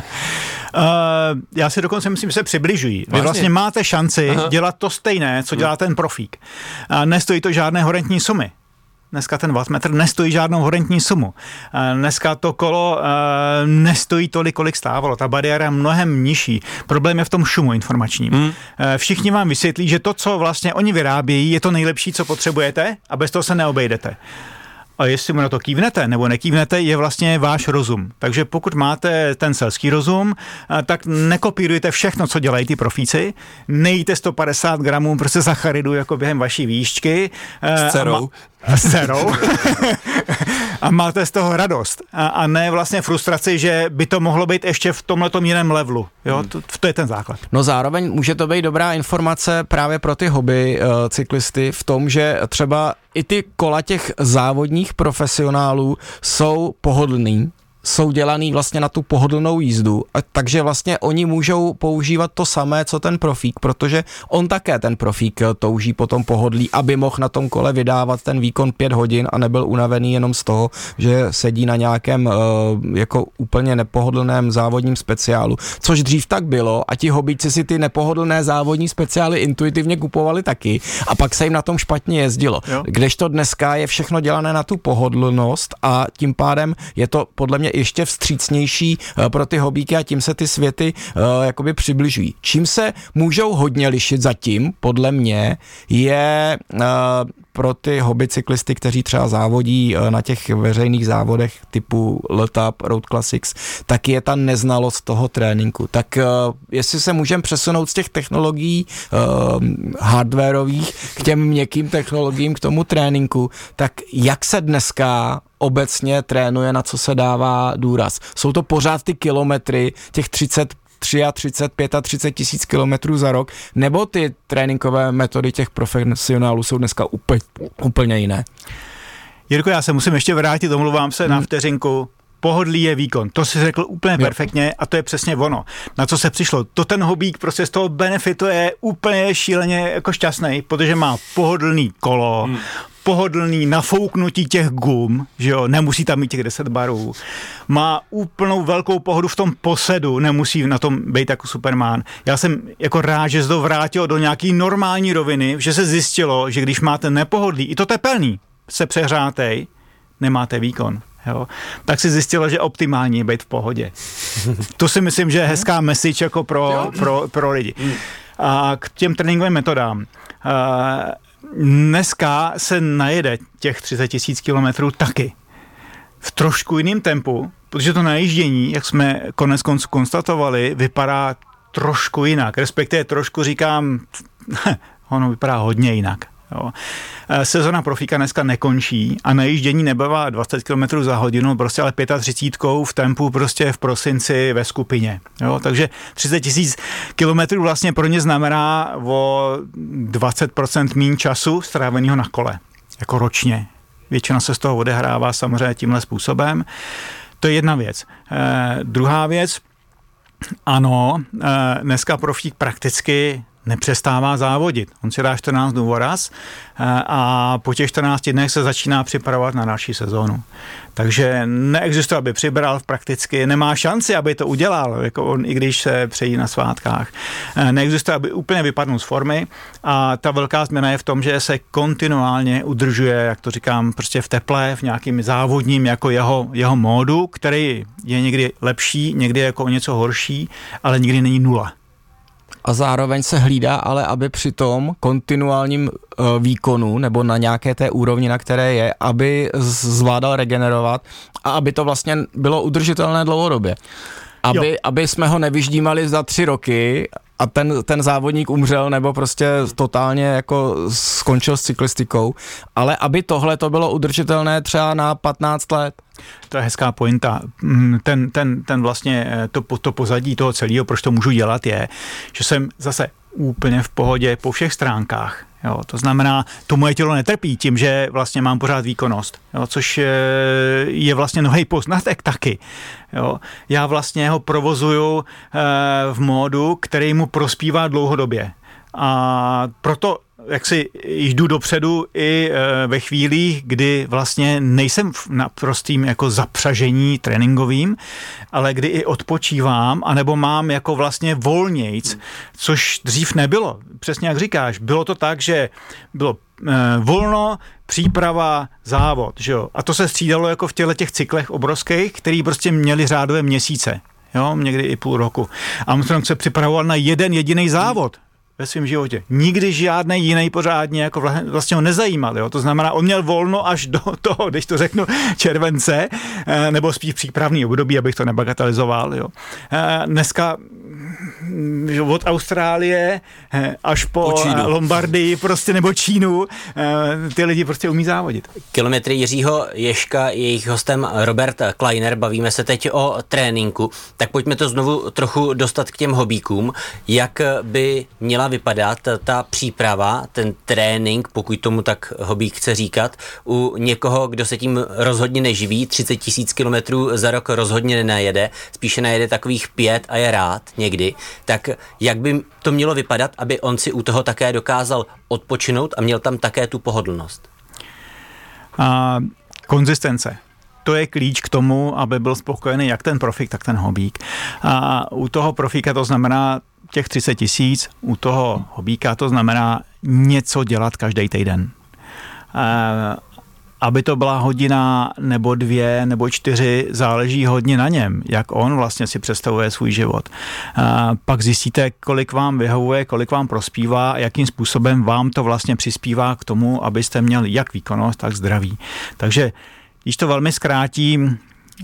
Já si dokonce myslím, že se přibližují. Vy vlastně máte šanci dělat to stejné, co dělá ten profík. Nestojí to žádné horentní sumy. Dneska ten wattmetr nestojí žádnou horentní sumu. Dneska to kolo nestojí tolik, kolik stávalo. Ta bariéra je mnohem nižší. Problém je v tom šumu informačním. Všichni vám vysvětlí, že to, co vlastně oni vyrábějí, je to nejlepší, co potřebujete a bez toho se neobejdete. A jestli mu na to kývnete nebo nekývnete, je vlastně váš rozum. Takže pokud máte ten selský rozum, tak nekopírujte všechno, co dělají ty profíci. Nejíte 150 gramů prostě sacharidu jako během vaší výšťky. S dcerou. S dcerou. A máte z toho radost. A ne vlastně frustraci, že by to mohlo být ještě v tomhletom jiném levelu. Jo? To je ten základ. No zároveň může to být dobrá informace právě pro ty hobby cyklisty v tom, že třeba i ty kola těch závodních profesionálů jsou pohodlný, jsou dělaný vlastně na tu pohodlnou jízdu, takže vlastně oni můžou používat to samé, co ten profík, protože on také ten profík touží po tom pohodlí, aby mohl na tom kole vydávat ten výkon 5 hodin a nebyl unavený jenom z toho, že sedí na nějakém jako úplně nepohodlném závodním speciálu, což dřív tak bylo a ti hobíci si ty nepohodlné závodní speciály intuitivně kupovali taky a pak se jim na tom špatně jezdilo. Jo. Kdežto dneska je všechno dělané na tu pohodlnost a tím pádem je to podle mě ještě vstřícnější pro ty hobíky a tím se ty světy jakoby přibližují. Čím se můžou hodně lišit zatím, podle mě, je pro ty hobby cyklisty, kteří třeba závodí na těch veřejných závodech typu Letap, Road Classics, tak je ta neznalost toho tréninku. Tak jestli se můžeme přesunout z těch technologií hardwareových k těm měkkým technologiím, k tomu tréninku, tak jak se dneska obecně trénuje, na co se dává důraz? Jsou to pořád ty kilometry, těch 33 a 35 a 30 tisíc kilometrů za rok, nebo ty tréninkové metody těch profesionálů jsou dneska úplně jiné? Jirko, já se musím ještě vrátit, omluvám se na vteřinku. Pohodlí je výkon. To si řekl úplně perfektně a to je přesně ono. Na co se přišlo? To ten hobík prostě z toho benefituje úplně šíleně jako šťastný, protože má pohodlný kolo, pohodlný nafouknutí těch gum, že jo, nemusí tam mít těch 10 barů. Má úplnou velkou pohodu v tom posedu, nemusí na tom být jako Superman. Já jsem jako rád, že se to vrátilo do nějaký normální roviny, že se zjistilo, že když máte nepohodlí, i to tepelný, se přehrátej, nemáte výkon. Jo, tak si zjistilo, že optimální je být v pohodě. To si myslím, že je hezká message jako pro lidi. A k těm tréninkovým metodám. Dneska se najede těch 30 tisíc kilometrů taky. V trošku jiném tempu, protože to najíždění, jak jsme konec konců konstatovali, vypadá trošku jinak. Respektive trošku říkám, ono vypadá hodně jinak. Jo. Sezona profíka dneska nekončí a najíždění nebývá 20 km za hodinu, prostě ale 35 v tempu prostě v prosinci ve skupině. Jo. Takže 30 tisíc kilometrů vlastně pro ně znamená o 20% méně času stráveného na kole, jako ročně. Většina se z toho odehrává samozřejmě tímhle způsobem. To je jedna věc. Druhá věc, ano, dneska profík prakticky nepřestává závodit. On si dá 14 dnů voraz a po těch 14 dnech se začíná připravovat na další sezónu. Takže neexistuje, aby přibral prakticky, nemá šanci, aby to udělal, jako on, i když se přejí na svátkách. Neexistuje, aby úplně vypadnul z formy a ta velká změna je v tom, že se kontinuálně udržuje, jak to říkám, prostě v teple, v nějakým závodním jako jeho módu, který je někdy lepší, někdy jako o něco horší, ale nikdy není nula. A zároveň se hlídá, ale aby při tom kontinuálním výkonu nebo na nějaké té úrovni, na které je, aby zvládal regenerovat a aby to vlastně bylo udržitelné dlouhodobě. Aby jsme ho nevyždímali za 3 roky a ten závodník umřel nebo prostě totálně jako skončil s cyklistikou, ale aby tohle to bylo udržitelné třeba na 15 let. To je hezká pointa. Ten vlastně to pozadí toho celého, proč to můžu dělat, je, že jsem zase úplně v pohodě po všech stránkách. Jo, to znamená, to moje tělo netrpí tím, že vlastně mám pořád výkonnost, jo, což je vlastně nový poznatek taky. Jo. Já vlastně ho provozuju v módu, který mu prospívá dlouhodobě. A proto jak si jdu dopředu i ve chvílích, kdy vlastně nejsem na prostým jako zapřažení tréninkovým, ale kdy i odpočívám, anebo mám jako vlastně volnějc, což dřív nebylo. Přesně jak říkáš, bylo to tak, že bylo volno, příprava, závod, že jo? A to se střídalo jako v těch cyklech obrovských, který prostě měli řádové měsíce, jo? Někdy i půl roku. A Armstrong se připravoval na jeden jediný závod ve svém životě. Nikdy žádný jiný pořádně jako vlastně ho nezajímal. Jo? To znamená, on měl volno až do toho, když to řeknu, července, nebo spíš přípravný období, abych to nebagatelizoval. Jo? Dneska od Austrálie až po Lombardii prostě, nebo Čínu, ty lidi prostě umí závodit. Kilometry Jiřího Ježka, jejich hostem Robert Kleiner, bavíme se teď o tréninku, tak pojďme to znovu trochu dostat k těm hobíkům. Jak by měla vypadat ta příprava, ten trénink, pokud tomu tak hobík chce říkat, u někoho, kdo se tím rozhodně neživí, 30 000 kilometrů za rok rozhodně nenajede, spíše najede takových 5 a je rád někdy, tak jak by to mělo vypadat, aby on si u toho také dokázal odpočinout a měl tam také tu pohodlnost? Konzistence. To je klíč k tomu, aby byl spokojený jak ten profík, tak ten hobík. A u toho profíka to znamená těch 30 000, u toho hobíka to znamená něco dělat každý týden. Aby to byla hodina, nebo 2, nebo 4, záleží hodně na něm, jak on vlastně si představuje svůj život. Pak zjistíte, kolik vám vyhovuje, kolik vám prospívá, jakým způsobem vám to vlastně přispívá k tomu, abyste měli jak výkonnost, tak zdraví. Takže, když to velmi zkrátím,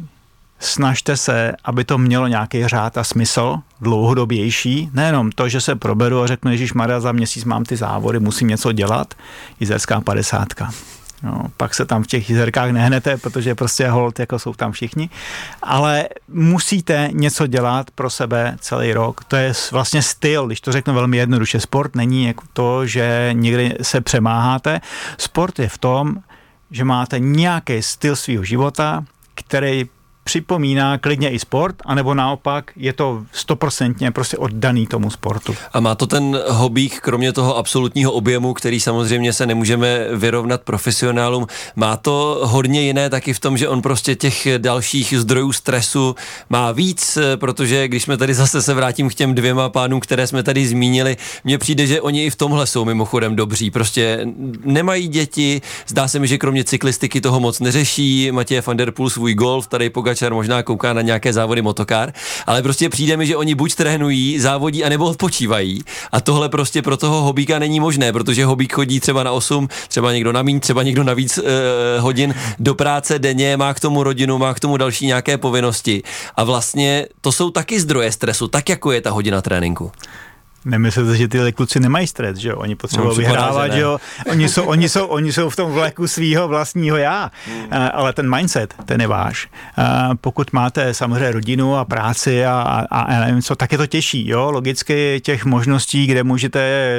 snažte se, aby to mělo nějaký řád a smysl, dlouhodobější, nejenom to, že se proberu a řeknu, ježišmarja, za měsíc mám ty závody, musím něco dělat, jizerská 50. No, pak se tam v těch jizerkách nehnete, protože prostě hold, jako jsou tam všichni, ale musíte něco dělat pro sebe celý rok. To je vlastně styl, když to řeknu velmi jednoduše. Sport není jako to, že někdy se přemáháte. Sport je v tom, že máte nějaký styl svého života, který připomíná klidně i sport, anebo naopak je to 100% prostě oddaný tomu sportu. A má to ten hobík, kromě toho absolutního objemu, který samozřejmě se nemůžeme vyrovnat profesionálům, má to hodně jiné taky v tom, že on prostě těch dalších zdrojů stresu má víc, protože když jsme tady zase se vrátím k těm 2 pánům, které jsme tady zmínili, mně přijde, že oni i v tomhle jsou mimochodem dobří. Prostě nemají děti, zdá se mi, že kromě cyklistiky toho moc neřeší, Matěj van der Poel svůj golf, tady Pogačar možná kouká na nějaké závody motokár, ale prostě přijde mi, že oni buď trénují, závodí, anebo odpočívají. A tohle prostě pro toho hobíka není možné, protože hobík chodí třeba na 8, třeba někdo na míň, třeba někdo na víc hodin do práce denně, má k tomu rodinu, má k tomu další nějaké povinnosti. A vlastně to jsou taky zdroje stresu, tak jako je ta hodina tréninku. Nemyslete, že ty kluci nemají stres, že jo? Oni potřebují vyhrávat, že jo? Oni jsou v tom vleku svýho vlastního já, ale ten mindset, ten je váš. Pokud máte samozřejmě rodinu a práci a nevím co, tak je to těžší, jo? Logicky těch možností, kde můžete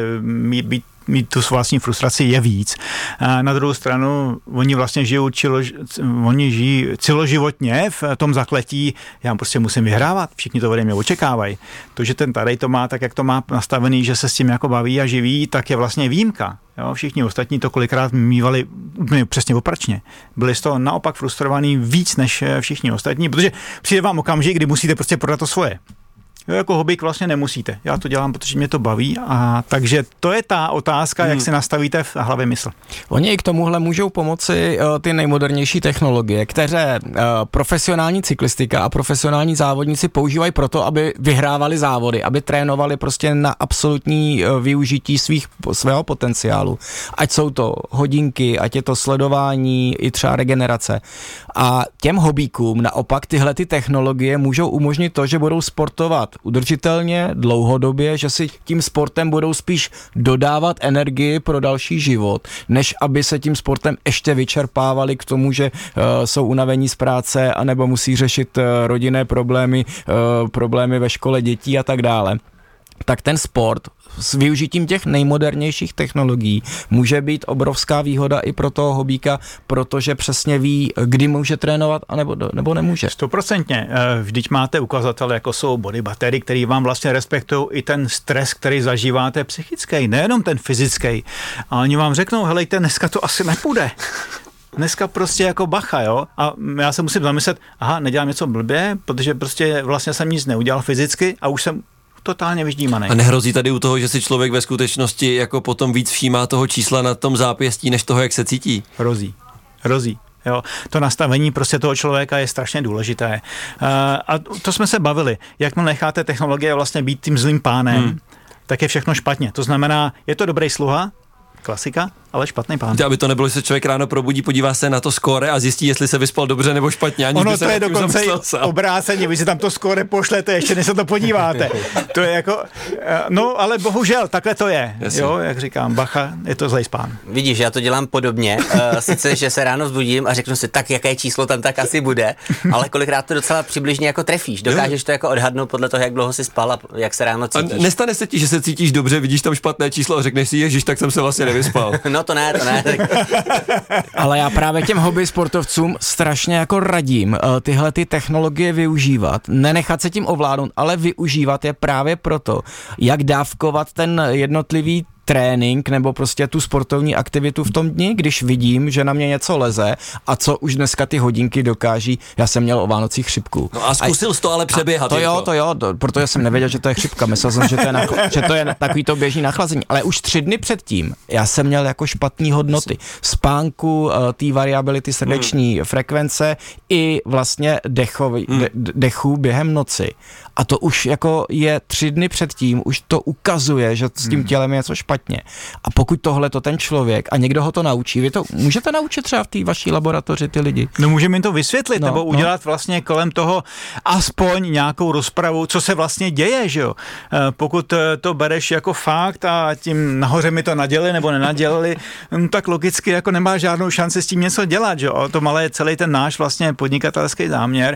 mít tu vlastní frustraci je víc. Na druhou stranu, oni vlastně žijí celoživotně v tom zakletí, já prostě musím vyhrávat, všichni to ode mě očekávají. To, že ten tady to má tak, jak to má nastavený, že se s tím jako baví a živí, tak je vlastně výjimka. Jo, všichni ostatní to kolikrát mívali přesně opačně. Byli z toho naopak frustrovaní víc než všichni ostatní, protože přijde vám okamžik, kdy musíte prostě prodat to svoje. Jo, jako hobík vlastně nemusíte. Já to dělám, protože mě to baví, a takže to je ta otázka, jak si nastavíte v hlavě mysl. Oni i k tomuhle můžou pomoci ty nejmodernější technologie, které profesionální cyklistika a profesionální závodníci používají proto, aby vyhrávali závody, aby trénovali prostě na absolutní využití svého potenciálu. Ať jsou to hodinky, ať je to sledování, i třeba regenerace. A těm hobíkům naopak tyhle ty technologie můžou umožnit to, že budou sportovat udržitelně, dlouhodobě, že si tím sportem budou spíš dodávat energii pro další život, než aby se tím sportem ještě vyčerpávali k tomu, že jsou unavení z práce, anebo musí řešit rodinné problémy ve škole dětí a tak dále. tak ten sport s využitím těch nejmodernějších technologií může být obrovská výhoda i pro toho hobíka, protože přesně ví, kdy může trénovat nebo nemůže. 100%. Vždyť máte ukazatele, jako jsou body battery, který vám vlastně respektují i ten stres, který zažíváte psychický, nejenom ten fyzický. A oni vám řeknou, helejte, dneska to asi nepůjde. Dneska prostě jako bacha, jo? A já se musím zamyslet, nedělám něco blbě, protože prostě vlastně jsem nic neudělal fyzicky a už jsem totálně vyždímaný. A nehrozí tady u toho, že si člověk ve skutečnosti jako potom víc všímá toho čísla na tom zápěstí, než toho, jak se cítí? Hrozí. Jo, to nastavení prostě toho člověka je strašně důležité. A to jsme se bavili. Jakmile necháte technologie vlastně být tím zlým pánem, tak je všechno špatně. To znamená, je to dobrý sluha, klasika, ale špatný pán. Aby to nebylo, že se člověk ráno probudí, podívá se na to skóre a zjistí, jestli se vyspal dobře nebo špatně. Ono to je dokonce obráceně, vy si tam to skóre pošlete, ještě než se to podíváte. To je jako, no ale bohužel, takhle to je. Jasně. Jo, jak říkám, bacha, je to zlej spán. Vidíš, já to dělám podobně, sice, že se ráno vzbudím a řeknu si, tak jaké číslo tam tak asi bude, ale kolikrát to docela přibližně jako trefíš. Dokážeš to jako odhadnout podle toho, jak dlouho si spal a jak se ráno cítíš. A nestane se ti, že se cítíš dobře, vidíš tam špatné číslo a řekneš si, ježiš, tak jsem se vlastně nevyspal. No to ne. Ale já právě těm hobby sportovcům strašně jako radím tyhle ty technologie využívat, nenechat se tím ovládnout, ale využívat je právě proto, jak dávkovat ten jednotlivý trénink nebo prostě tu sportovní aktivitu v tom dni, když vidím, že na mě něco leze a co už dneska ty hodinky dokáží. Já jsem měl o Vánocích chřipku. No a zkusil jsi to ale přeběhat. To jo, protože jsem nevěděl, že to je chřipka. Myslel jsem, že to je takový to běžný nachlazení. Ale už 3 dny předtím já jsem měl jako špatný hodnoty spánku, té variability srdeční frekvence i vlastně dechu během noci. A to už jako je 3 dny předtím, už to ukazuje, že s tím tělem je něco špatně. A pokud tohle to ten člověk a někdo ho to naučí, vy to můžete naučit třeba v té vaší laboratoři ty lidi. No můžeme jim to vysvětlit, nebo udělat vlastně kolem toho aspoň nějakou rozpravu, co se vlastně děje, že jo. Pokud to bereš jako fakt a tím nahoře mi to nadělili nebo nenadělili, tak logicky jako nemá žádnou šanci s tím něco dělat, že jo. To malé celý ten náš vlastně podnikatelský záměr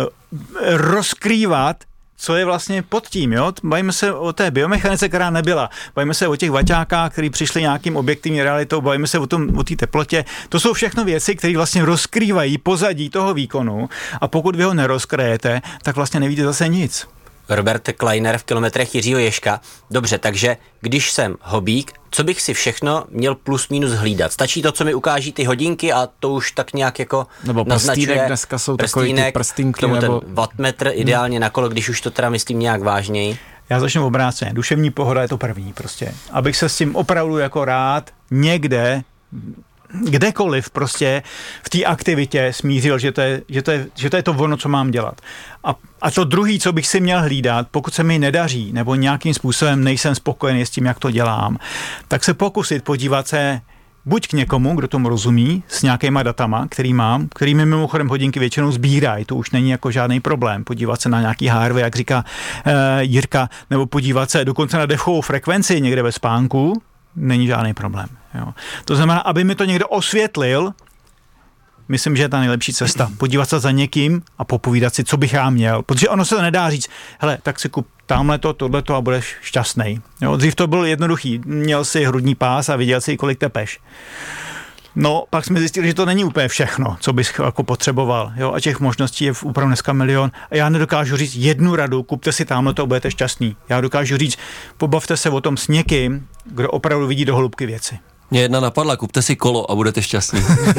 rozkrývat, co je vlastně pod tím, jo? Bavíme se o té biomechanice, která nebyla. Bavíme se o těch vaťákách, který přišli nějakým objektivní realitou, bavíme se o té teplotě. To jsou všechno věci, které vlastně rozkrývají pozadí toho výkonu a pokud vy ho nerozkryjete, tak vlastně nevíte zase nic. Robert Kleiner v Kilometrech Jiřího Ježka. Dobře, takže když jsem hobík, co bych si všechno měl plus minus hlídat? Stačí to, co mi ukáží ty hodinky a to už tak nějak jako nebo naznačuje. Dneska jsou takový ty prstínky. Tomu nebo ten wattmetr ideálně na kolo, když už to teda myslím nějak vážněji. Já začnu obráceně. Duševní pohoda je to první prostě. Abych se s tím opravdu jako rád někde kdekoliv prostě v té aktivitě smířil, že to je to ono, co mám dělat. A to druhý, co bych si měl hlídat, pokud se mi nedaří, nebo nějakým způsobem nejsem spokojený s tím, jak to dělám, tak se pokusit podívat se buď k někomu, kdo tomu rozumí, s nějakýma datama, kterými mimochodem hodinky většinou sbírají, to už není jako žádný problém, podívat se na nějaký HRV, jak říká Jirka, nebo podívat se dokonce na dechovou frekvenci někde ve spánku, není žádný problém. Jo. To znamená, aby mi to někdo osvětlil, myslím, že je ta nejlepší cesta. Podívat se za někým a popovídat si, co bych já měl. Protože ono se to nedá říct, hele, tak si kup tamhleto, tohleto a budeš šťastnej. Jo, dřív to byl jednoduchý. Měl si hrudní pás a viděl si, kolik tepeš. No, pak jsme zjistili, že to není úplně všechno, co bys jako potřeboval. Jo, a těch možností je opravdu dneska milion. A já nedokážu říct jednu radu, kupte si tamhleto a budete šťastný. Já dokážu říct, pobavte se o tom s někým, kdo opravdu vidí do hloubky věci. Mě jedna napadla, kupte si kolo a budete šťastní.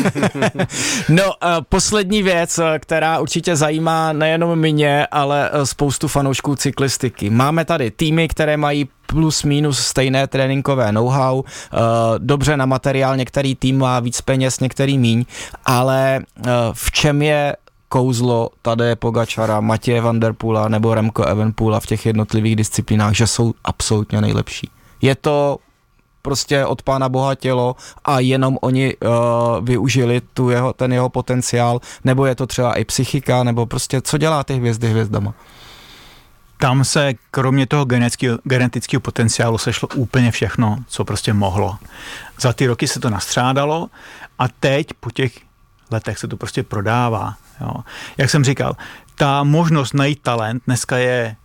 No, poslední věc, která určitě zajímá nejenom mě, ale spoustu fanoušků cyklistiky. Máme tady týmy, které mají plus minus stejné tréninkové know-how, dobře na materiál, některý tým má víc peněz, některý míň, ale v čem je kouzlo Tadeje Pogačara, Matěje Van der Poola nebo Remco Evenepoela v těch jednotlivých disciplínách, že jsou absolutně nejlepší? Je to prostě od Pána Boha tělo a jenom oni využili ten jeho potenciál, nebo je to třeba i psychika, nebo prostě co dělá ty hvězdy hvězdama? Tam se kromě toho genetického potenciálu sešlo úplně všechno, co prostě mohlo. Za ty roky se to nastřádalo a teď po těch letech se to prostě prodává. Jo. Jak jsem říkal, ta možnost najít talent dneska je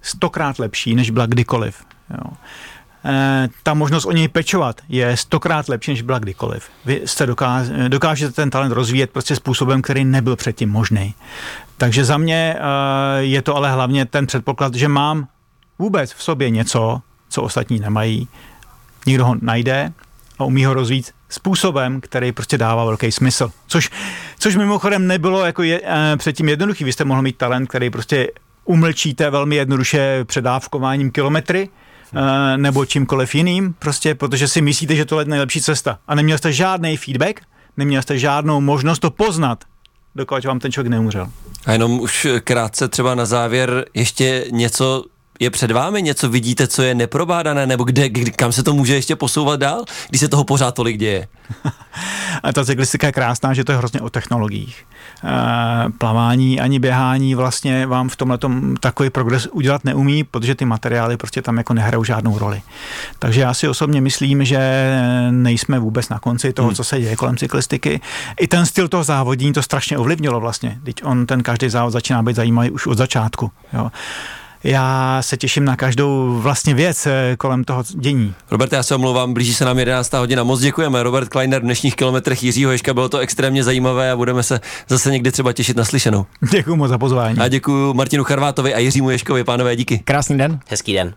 100krát lepší, než byla kdykoliv. Jo. Ta možnost o něj pečovat je 100krát lepší, než byla kdykoliv. Vy dokážete ten talent rozvíjet prostě způsobem, který nebyl předtím možný. Takže za mě je to ale hlavně ten předpoklad, že mám vůbec v sobě něco, co ostatní nemají. Někdo ho najde a umí ho rozvíjet způsobem, který prostě dává velký smysl. Což mimochodem nebylo jako předtím jednoduchý. Vy jste mohl mít talent, který prostě umlčíte velmi jednoduše předávkováním kilometry, nebo čímkoliv jiným, prostě protože si myslíte, že tohle je nejlepší cesta. A neměl jste žádný feedback, neměl jste žádnou možnost to poznat, dokud vám ten člověk neumřel. A jenom už krátce třeba na závěr ještě něco je před vámi, něco vidíte, co je neprobádané, nebo kam se to může ještě posouvat dál, když se toho pořád tolik děje? A ta cyklistika je krásná, že to je hrozně o technologiích. Plavání ani běhání vlastně vám v tomhletom takový progres udělat neumí, protože ty materiály prostě tam jako nehrajou žádnou roli. Takže já si osobně myslím, že nejsme vůbec na konci toho, co se děje kolem cyklistiky. I ten styl toho závodění to strašně ovlivnilo vlastně. Teď ten každý závod začíná být zajímavý už od začátku. Jo. Já se těším na každou vlastně věc kolem toho dění. Robert, já se omlouvám, blíží se nám 11. hodina. Moc děkujeme. Robert Kleiner v dnešních kilometrech Jiřího Ježka, bylo to extrémně zajímavé a budeme se zase někdy třeba těšit na slyšenou. Děkuju moc za pozvání. A děkuju Martinu Charvátovi a Jiřímu Ježkovi, pánové, díky. Krásný den. Hezký den.